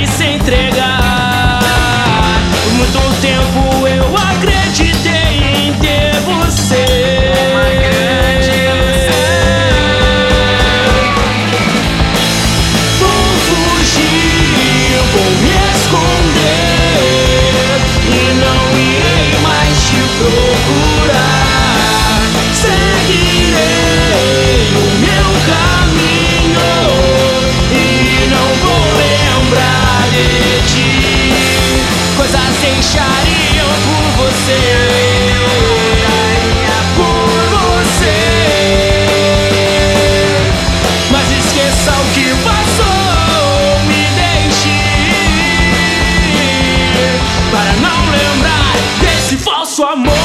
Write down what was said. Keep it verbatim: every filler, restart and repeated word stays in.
se entregar. Por muito tempo eu acreditei em ter você. Vou fugir, vou me esconder e não irei mais te procurar. Seguirei o meu caminho e não vou lembrar de ti. Coisas deixariam por você, por você. Mas esqueça o que passou, me deixe ir, para não lembrar desse falso amor.